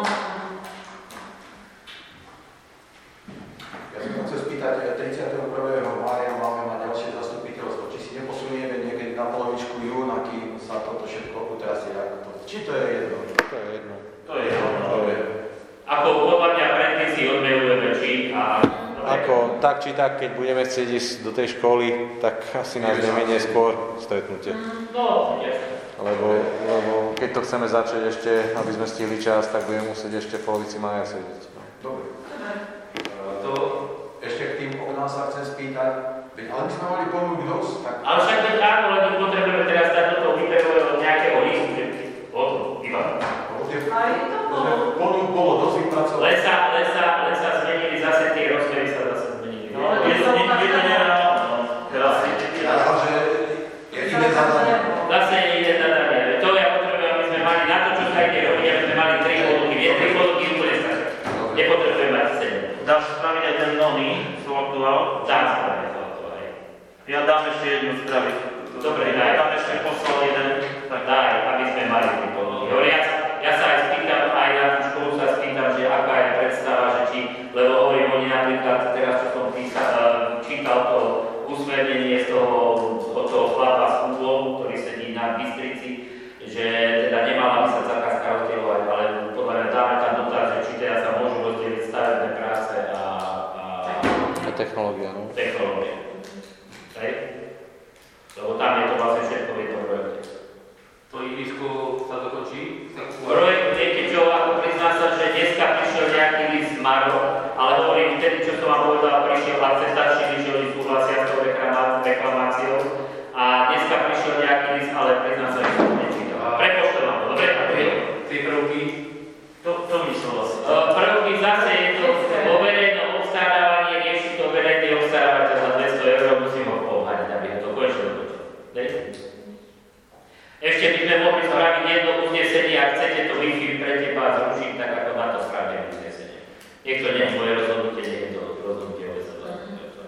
Ja som chcel spýtať, tridsiateho prvého mája máme mať ďalšie zastupiteľstvo. Či si neposunieme niekedy na polovičku júna, kým sa toto všetko utrasie? Či to je jedno? To je jedno. To je jedno. To je. Ako podľa mňa predtým si odmejujeme čím a... Ako tak či tak, keď budeme chcieť ísť do tej školy, tak asi nás nemenie skôr stretnutie. No, jasne. Lebo, lebo keď to chceme začať ešte, aby sme stihli čas, tak budeme musieť ešte v polovici mája sedieť. No. Dobre. To ešte k tým oknám sa chcem spýtať. Veď, ale my sme mali ponúk dosť, tak... Ale však veď áno, len my potrebujeme teraz dať do toho výberového nejakého listu, že o to, iba. Aj to bolo. Ponúk bolo dosť vypracované. Len sa, len sa, len sa zmenili zase tie rozmery, sa zase zmenili. No, je to nie- je to nereálne, no. Teraz je Ja, že je iné zadanie. Zase je iné zadanie. To ja potrebujem, aby sme mali na to, čo sa ide robiť, aby sme mali tri podluky. Vie, tri podluky úplne stačí. Nepotrebujeme mať sedem. Dáš spraviť aj ten nový, čo aktuál? Dám spraviť to, to aj. Ja dám ešte jednu spraviť. Dobre, ja daj. dám ešte poslal jeden. Tak Daj, aby sme mali tri podluky. Hovorí, ja, ja sa aj spýtam, aj na tú školu sa spýtam, že aká je predstava, že či, lebo hovorím, oni napríklad, teraz čo som písal, čítal to usmernenie z toho, od toho chlapa z Kúbov, ktorý sedí na Bystrici, že teda nemala by sa zákazka rozdielovať, ale podľa mňa dáme tam dotaz, že či teda sa môžu rozdeliť stavebné práce a, a A technológia, no. technológie. Hej? Lebo tam je to vlastne všetko v jednom projekte. To ihrisko sa dokončí? Projekt, viete čo, ako priznám sa, že dneska prišiel nejaký list z Maro, ale hovorím, vtedy, čo som vám povedal, prišiel akceptačný list, že oni súhlasia s tou reklama- reklamáciou a dneska prišiel nejaký list, ale priznám sa, že som to nečítal. Prepočte vám to, dobre? Tie prvky? To, to myslel asi. E, Prvky zase je to vo verejnom obstarávanie, rieši to verejný obstarávateľ za dvesto eur, musím ho poháňať, aby ho to konečne dokončil. Ešte by sme mohli spraviť jedno uznesenie, ak chcete to Wi-Fi pre teba zrušiť, tak ako na to spravíme uznesenie. Nech to nie je moje rozhodnutie, nie je to rozhodnutie O S N.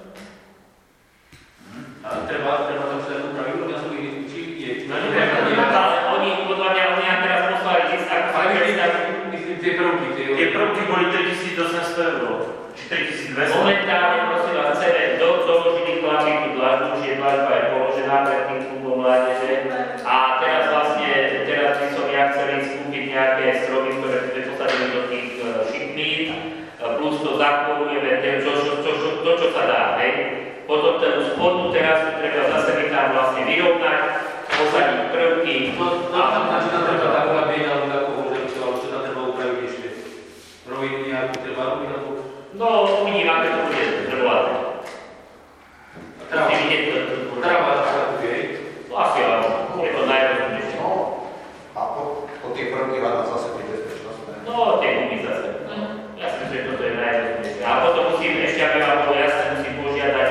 A treba, treba tam všetko upraviť, ľudia sú ihrisku, či je? No neviem, ale oni, podľa mňa, oni nám teraz poslali list, ako sa Ale predstaví. myslím, myslím, tie prvky, tie... Tie prvky boli tritisícosemsto eur. Či tritisícdvesto. Momentálne, prosím vás, chceme do, doložiť chlapík tú dlažbu, už je dlažba je položená pred tým klubom mládeže. A teraz vlastne, teraz by som ja chcel ísť kúpiť nejaké stromy, ktoré sme posadili do tých uh, šikmín, uh, plus to zakolujeme, to, čo, čo, čo, to, čo sa dá, hej. Potom tú spodnú terasu treba zase mi tam vlastne vyrovnať, posadiť prvky. No, no, tam, na čo tam treba taková bieda, alebo takovú, že čo, čo tam treba upraviť ešte? Rovinu nejakú treba robiť, alebo... No, uvidím, aké to bude trvať. Tráva, Musím vidieť, to, to, to, tráva, takú, hej? asi áno, je to najrozumnejšie. No, a po, po tie prvky hľadá zase pri bezpečnostné. No, tie gumy zase. Ja si myslím, že toto je najrozumnejšie. A potom musím, ešte aby vám bolo jasné, musím požiadať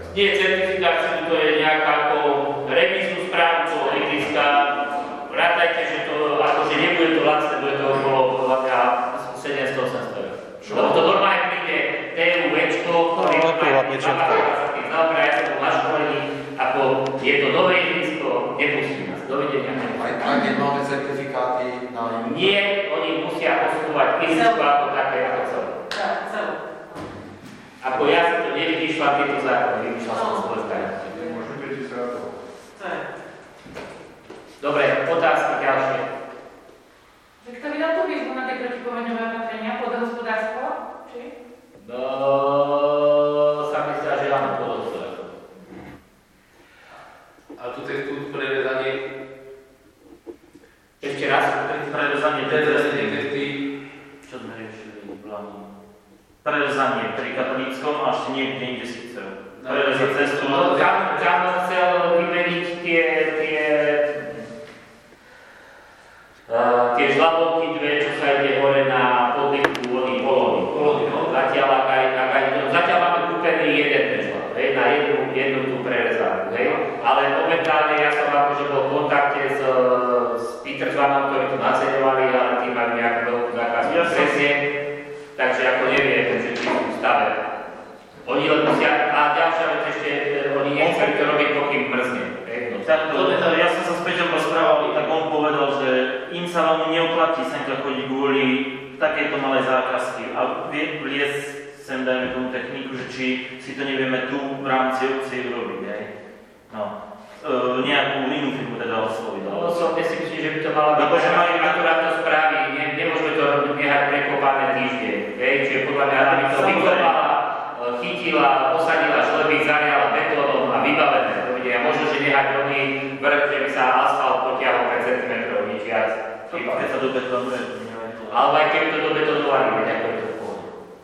Nie certifikáciu, to je nejaká ako revíznu správu toho ihriska. Rátajte, že to akože nebude to lacné, bude to okolo sedemsto osemsto eur. Lebo to normálne príde té ú véčko, ktorý má sa tým zaoberá, ja sa to na školení, ako je to nové ihrisko, nepustí nás. Dovidenia. Aj keď máme certifikáty na... Nie, oni musia postupovať ihrisko ako také, ako celé. Tak, celé. Ako ja si to nevyšla tieto zákony, vyšla som z Polska. Môžete ti sa to. Dobre, otázky ďalšie. Že kto vydal tú výzvu na tie protipoveňové opatrenia? Pôdohospodárstvo? Či? No, sa mi zdá, že áno, pôdohospodárstvo. A tu je tu prerezanie... Ešte raz. Prerezanie Prerezanie testy. Čo sme riešili? Prerezanie pri katolíckom a ešte niekde inde si chcel. Prerezať cestu. No, tam, tam chcel vymeniť tie, tie, uh, tie žlabovky dve, čo sa ide hore na podliku vody polony. Polony, no. Zatiaľ, ak aj, ak aj, zatiaľ máme kúpený jeden ten žlab, hej, na jednu, jednu tú prerezanú, hej. Ale momentálne ja som akože bol v kontakte s, s Peter Zvanom, ktorí to naceňovali, ale tí majú nejakú veľkú zákazku presne. Takže ako neviem, že či sú v stave. Oni len musia, a ďalšia vec ešte, oni nechceli to robiť, pokým mrzne. No, tak, to, ja som sa s Peťom rozprával, tak on povedal, že im sa veľmi neoplatí semka chodiť kvôli takejto malej zákazky a vie vliesť sem, dajme tomu techniku, že či si to nevieme tu v rámci obci urobiť, hej. No. E, nejakú inú firmu teda osloviť. No, osobne si myslím, že by to malo byť, že majú akurátne správy, ne, nemôžeme to nehať prekopané týždeň, hej, čiže podľa mňa, aby to vykopala, chytila, posadila šleby, zariala betónom a vybavené, to vidia, možno, že nehať oni vrch, že by sa asfalt potiahol päť centimetrov, nič viac. Keď sa do betónuje, to neviem. Alebo aj keby to do betónovali, veď ako je to v pohode.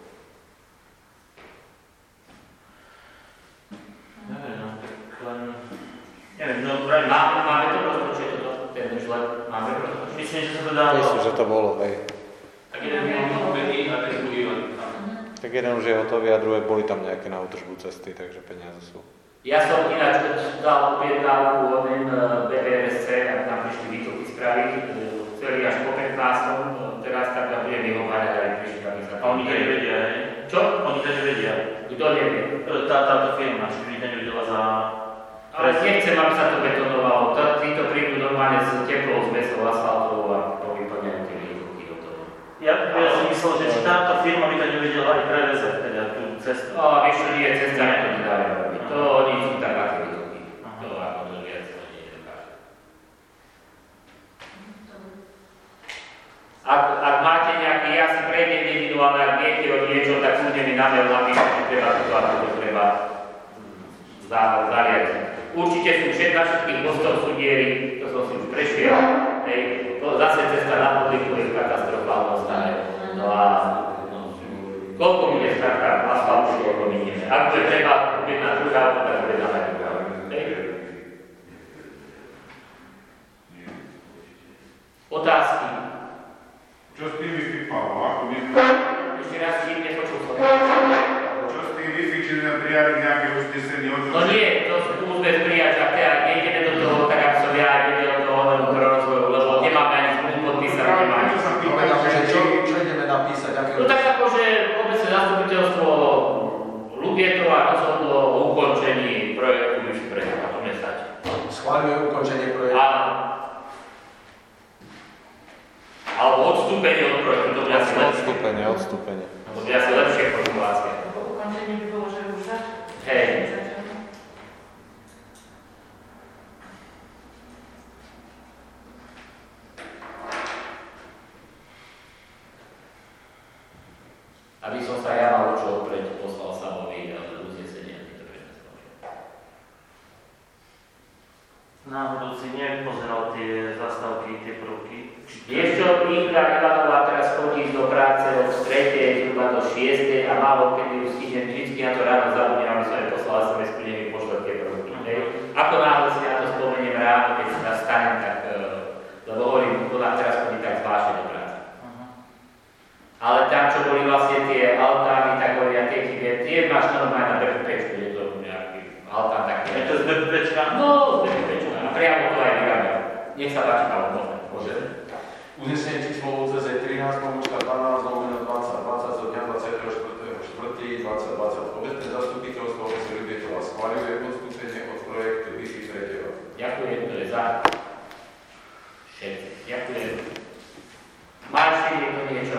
Neviem, no, tak len... Neviem, no, pravím, Máme, máme to rozpočet, ten žleb, máme rozpočet. myslím, že sa to dá... Myslím, že to bolo, hej. Tak jeden je kúpený a ten druhý len tam. Tak jeden už je hotový a druhé boli tam nejaké na údržbu cesty, takže peniaze sú. Ja som ináč dal objednávku oným bé bé er es cé, ak tam prišli výtoky spraviť, chceli až po pätnástom, teraz tak tam budem vyhovárať, aj prišli, aby sa... A oni to nevedia, hej? Čo? Oni to nevedia. Kto nevie? Tá, táto firma, či by to nevedela za... Ale nechcem, aby sa to betonovalo. Títo prídu normálne s teplou zmesou asfaltovou a povyplňajú tie výtoky do toho. Ja, ja si myslel, že či táto firma by to nevedela aj prerezať, teda tú cestu. No, vieš čo, nie, cesta ne to nedávajú robiť. To oni sú tak také výtoky. To ako to viac oni nedokážu. Ak, ak máte nejaký, ja si prejdem individuálne, ak viete o niečo, tak kľudne mi na mail napíšte, že treba to ako to treba zariadiť. Určite sú všet, na všetkých mostoch sú diery, to som si už prešiel. Hej, to zase cesta na podliku je katastrofálna stále. No a no, koľko bude starka asfaltu, koľko minieme. Ak bude treba objednať druhá, tak objednáme druhá. Otázky? Čo s tým vyfipalo? Ako by... Ešte raz, tým nepočul som. Čo s tým vyfipalo? Či sme prijali nejaké uznesenie o tom? No nie, to musíme prijať, ak teda nejdeme do toho, tak aby som ja aj vedel do toho rozvoju, lebo nemáme ani zmluvu podpísať, nemáme. Čo sa Povedal, pýtam, že že čo, či... čo ideme napísať, aké... No tak akože obecné zastupiteľstvo Lubietova rozhodlo o ukončení projektu Vyšší prehľad, a to nestačí. Schváľuje ukončenie projektu. Áno. Alebo odstúpenie od projektu, to bude asi lepšie. Odstúpenie, odstúpenie. To bude asi lepšie formulácie. Ukončenie by bolo, že už začať. Hej. Aby som sa ja mal čo oprieť, poslal Samovi uznesenie, aby to prenesol. Náhodou si nepozeral tie zastávky, tie prvky. Vieš čo, Inga Ivanová teraz chodí do práce od tretej zhruba do šiestej a málo kedy ju stihnem, vždycky na to ráno zabudnem, aby som jej poslal es em es, kde mi pošle tie prvky. Hej. Ako náhle si na to spomeniem ráno, keď sa stanem, tak, lebo hovorím, to nám teraz chodí tak zvláštne do práce. Ale tam, čo boli vlastne tie altány, tak hovoria, tie, tie, tie máš normálne na berhu pečku, je to nejaký Nech sa páči, Pavel, môžem. Uznesenie číslo U C Z trinásť, pomočka dvanásť, lomeno dvadsať dvadsať zo dňa dvadsiateho štvrtého štvrtého dvadsať dvadsať. Obecné zastupiteľstvo obce Ľubietova schvaľuje postúpenie od projektu výzvy tretieho. Ďakujem, kto je za. Všetci. Ďakujem. Má ešte niekto niečo?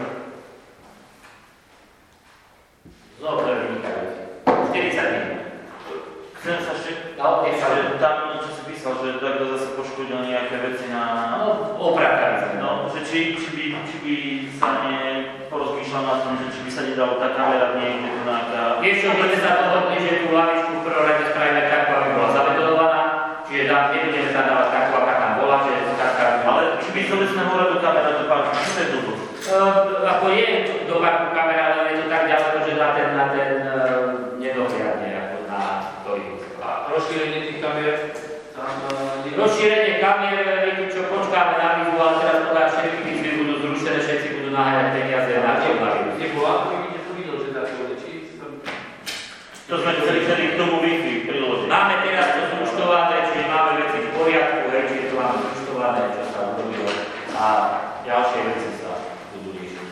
Zobre, vynikajúci. štyridsať minút. Chcem sa ešte, No, nech sa ešte tam, čo si písal, že takto zase poškodil nejaké veci na... No, opravkali. No, že či, či, by, či by sa neporozmýšľal na tom, že či by sa nedala tá kamera niekde tu nejaká... Vieš čo, budete sa dohodli, že tú lavičku v prvom rade spravíme tak, aby bola zabetonovaná, čiže tam nebudeme sa dávať takú, aká tam bola, že taká... Ale či by z obecného úradu kamera do parku, čo to je dlho? Uh, ako je do parku kamera, ale je to tak ďaleko, že na ten, na ten uh, nedohliadne, ako na ktorý. A rozšírenie tých kamier, tam... Uh, Rozšírenie kamier, viete čo, počkáme na výzvu, ale teraz podľa všetky výzvy budú zrušené, všetci budú naháňať peniaze na čo na výzvu. Nebola, to vidíte tu videl, že také bude, či... To sme chceli, chceli k tomu výzvy priložiť. Máme teraz to zruštované, čiže máme veci v poriadku, hej, čiže to máme zruštované, čo sa urobilo a ďalšie veci sa budú riešiť.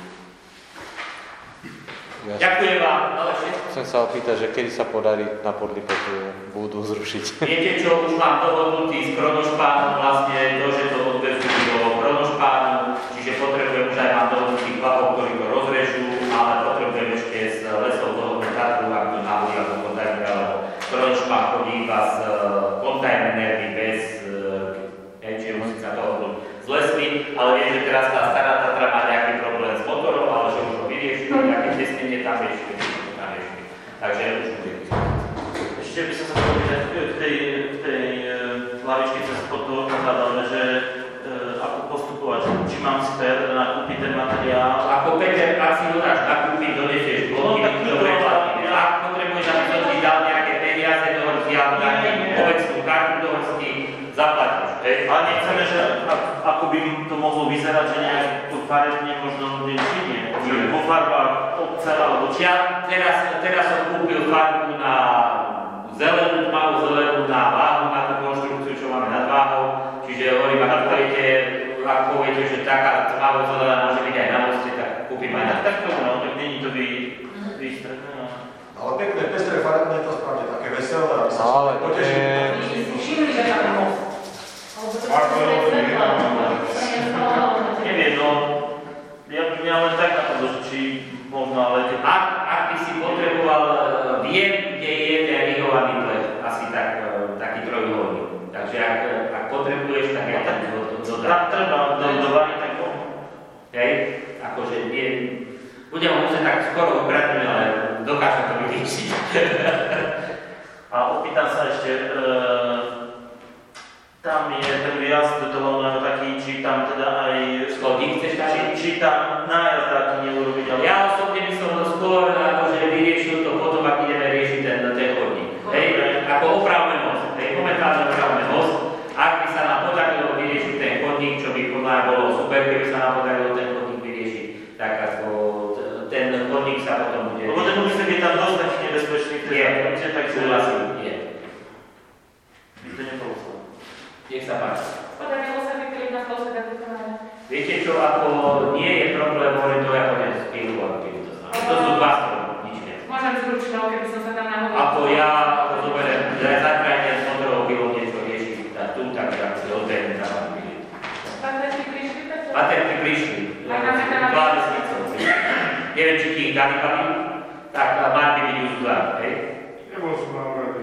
Ja Ďakujem vám. chcem sa opýtať, že kedy sa podarí na Podlipe tú budú zrušiť. Viete čo, už mám dohodnutý s Kronošpánom vlastne to, že to odvezú do Kronošpánu, čiže potrebujem už aj mám dohodnutých chlapov, ktorí to rozrežú, ale potrebujem ešte s lesou dohodnúť takú, ak to náhodí alebo kontajner, alebo Kronošpán chodí iba s kontajnermi bez, čiže musí sa dohodnúť s lesmi, ale viem, že teraz tá stará Tatra má nejaký problém s motorom, ale že už ho vyriešili, nejaké tesnenie tam ešte, tam ešte. Takže už bude. Ešte by som sa chcel opýtať v tej, v tej uh, lavičke cez pod to hľadáme, že uh, ako postupovať, či mám si teda nakúpiť ten materiál. Ako Peter, ak si dodáš nakúpiť, donesieš bloky, No, tak to to- preplatíme. Ak potrebuješ, aby som ti dal nejaké peniaze do hrsti, alebo nejakú povedznú kartu do hrsti, zaplatíš. hej? Ale nechceme, že a- ako by to mohlo vyzerať, že nejak to farebne možno ľudia činie. Že po farbách obce alebo či... Ja teraz, teraz som kúpil farbu na zelenú, tmavú zelenú na váhu, na tú konštrukciu, čo máme nad váhou. Čiže hovorím, ak poviete, ak poviete, že taká tmavá zelená môže byť aj na moste, tak kúpim aj na Tak to, no, tak není to vy, vystretné, no. Ale pekné, pestré, farebné, to správne, také veselé, aby sa Ale človek potešil. nie- Si všimli, že tam je most. Ako je to vyhľadné? Neviem, no, ja by mňa len tak napadlo, že či možno, ale keď... Ak, ak by si potreboval, e, viem, kde je ten rihovaný plech, asi tak, e, taký trojuholný. Takže ak, ak potrebuješ, tak ja tak to to dodám. Tak treba do, do vary, tak po... Hej, akože nie, budem ho musieť tak skoro ukradnúť, ale dokážem to vyriešiť. A opýtam sa ešte, e, tam je ten výjazd do toho nového taký, či tam teda aj... Schodík chceš tam? Či, či tam nájazd taký neurobiť, ale... Ja osobne by som to skôr akože vyriešil to potom, ak ideme riešiť ten, ten chodník. Hej, ako opravme most. Hej, momentálne opravme most. Ak by sa nám podarilo vyriešiť ten chodník, čo by podľa mňa bolo super, keby sa nám podarilo ten chodník vyriešiť, tak ako t- ten chodník sa potom bude... Lebo ten úsek je tam dosť taký nebezpečný, ktorý Je, je, takže... súhlasím, je. By to nepovedal. Nech sa páči. Podarilo sa vypiliť na stôl sa vykonania. Viete čo, ako nie je problém, hovorím to ako ten spílu, ako keby to znamená. To sú dva stromy, nič viac. Môžem zručnou, keby som sa tam náhodou... Ako ja, ako zoberiem, že zakrajne s motorovou pilou niečo riešiť, tak tu, tak ja si odbehnem za vám pili. Patenty prišli, Petr? Patenty prišli, Aj na mekanách? klávesnicou. Neviem, či ti ich dali baví, tak máte byť už dva, hej? Nebol som na úrade.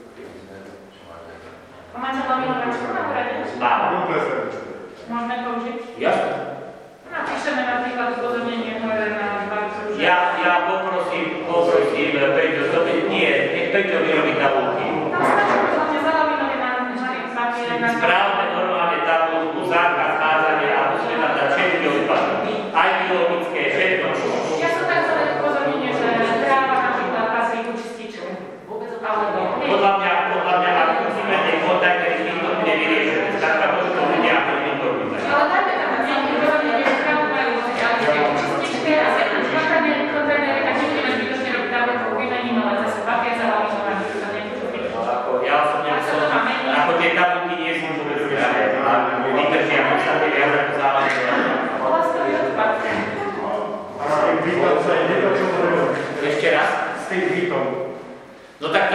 A máte laminú račku na úrade? Mám. Komplexne. Môžeme použiť? Jasne. Napíšeme napríklad upozornenie hore na balcu, že... Ja, ja poprosím, poprosím, Peťo, to by, nie, nech Peťo vyrobí tabulky. Tam stačí podľa mňa zalaminovaný na papier, na... Správne normálne tabulku, zákaz hádzania a musíme tam dať všetky odpady. Aj biologické, všetko. Ja som tak chcela upozornenie, že tráva napríklad patrí ku čističku. Alebo... Podľa mňa, podľa mňa, ak musíme tej kontajnery, nikto bude vyriešené. Skrátka, to sú ľudia, ako nikto bude. Ale dajme tam nejaké upozornenie, že trávu majú nosiť, ale keď je ku čističke a sa tam špatane kontajnery, tak nebudeme zbytočne robiť tabletku, vymením, ale zase papier zalaminovaný, to tam nemôžu byť.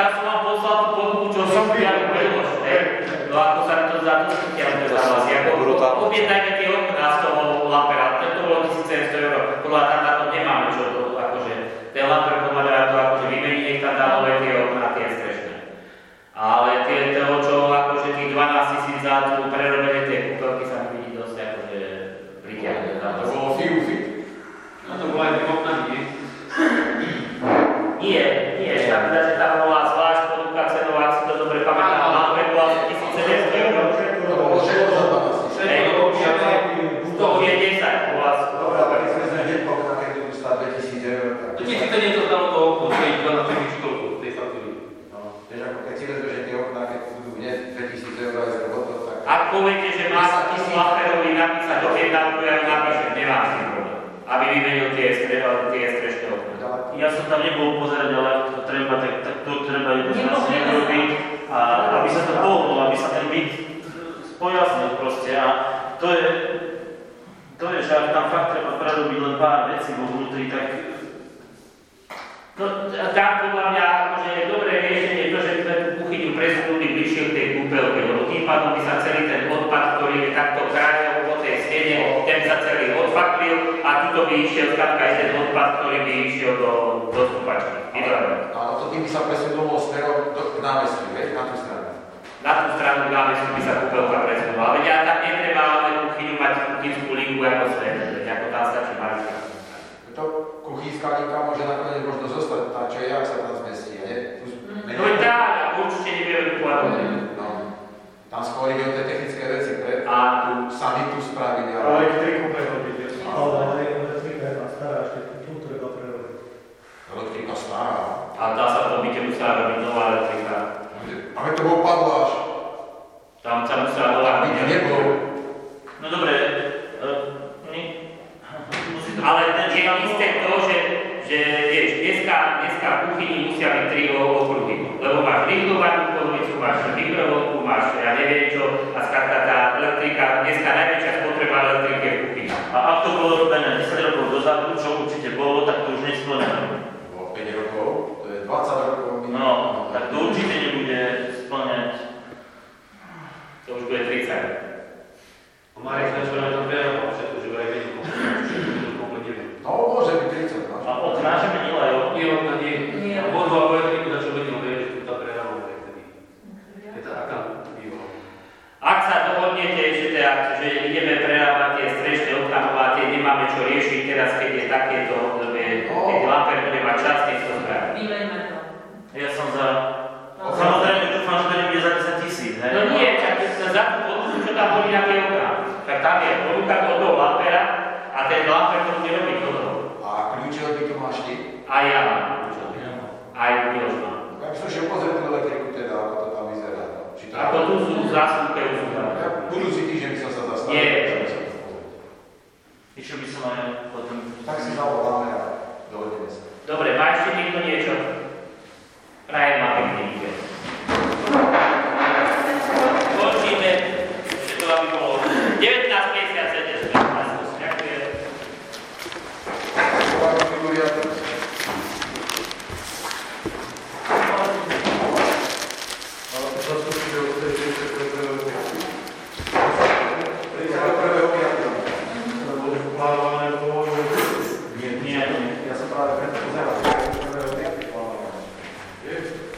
teraz som vám poslal tú ponuku, čo som prijali prelož, hej. No ako sa to za to skutiaľne záleží. Objednajme tie okná z toho lampera, to bolo tisícsedemsto eur, podľa tam na tom nemáme čo, to, akože, ten lamper podľa to akože vymení, nech tam dá nové tie okná, tie strešné. Ale tie, toho, čo akože tých dvanásť tisíc za tú prerobenie tie kúpelky sa mi vidí dosť akože pritiahne. To bolo fiu-fi. No to bolo aj tým oknami, nie? Nie, nie, tam teda, že tam bola zvlášť ponuka cenová, ak si to dobre pamätám, lamper bola tisícsedemsto eur. To bolo všetko za dvanásť tisíc. Hej, z toho je desať bola. Dobre, ale keď sme hneď okna, keď budú stáť dvetisíc eur, tak... To ti si to niečo dalo to okno, čo je dva na prvý školku, tej faktúry. No, vieš, ako keď si vezme, že tie okná, keď budú hneď dvetisíc eur aj z robotom, tak... Ak poviete, že má sa tisíc lamperovi napísať do objednávku, ja ju napíšem, nemám s tým problém. Aby vymenil tie, stre, tie strešné okná. Ja som tam nebol pozerať, ale ak to treba, tak, tak to treba jednoznačne robiť, a aby sa to pohlo, aby sa ten byt spojasnil proste. A to je, to je, že ak tam fakt treba prerobiť len pár vecí vo vnútri, tak... No, tam podľa mňa akože je dobré riešenie to, že sme tú kuchyňu presunuli bližšie k tej kúpeľke, lebo tým pádom by sa celý ten odpad, ktorý je takto kráľov po tej stene, ten sa celý odfaklil a tuto by išiel skladka aj ten odpad, ktorý by išiel do, do stúpačky. Ale to tým by sa presunulo smerom do námestí, veď, na tú stranu. Na tú stranu k námestí by sa kúpeľka presunula, ale ja tam netreba len kuchyňu mať kuchynskú linku ako svet, ako tam stačí malička. To kuchynská linka môže nakoniec možno zostať, tá čo je, ak sa tam zmestí, nie? No je tá, určite nevieme kúpať. No, tam skôr ide o tie technické veci, pre a tú sanitu spraviť, ale... Elektriku prerobiť, ale elektrika je stará, ešte tu treba prerobiť. Elektrika stará. A dá sa v tom byte musela robiť nová elektrika. Ale to bol padláš. Tam sa musela nová byť nebol. No dobre, ale je isté to, že, že vieš, dneska, dneska v kuchyni musia byť tri okruhy, lebo máš rýchlu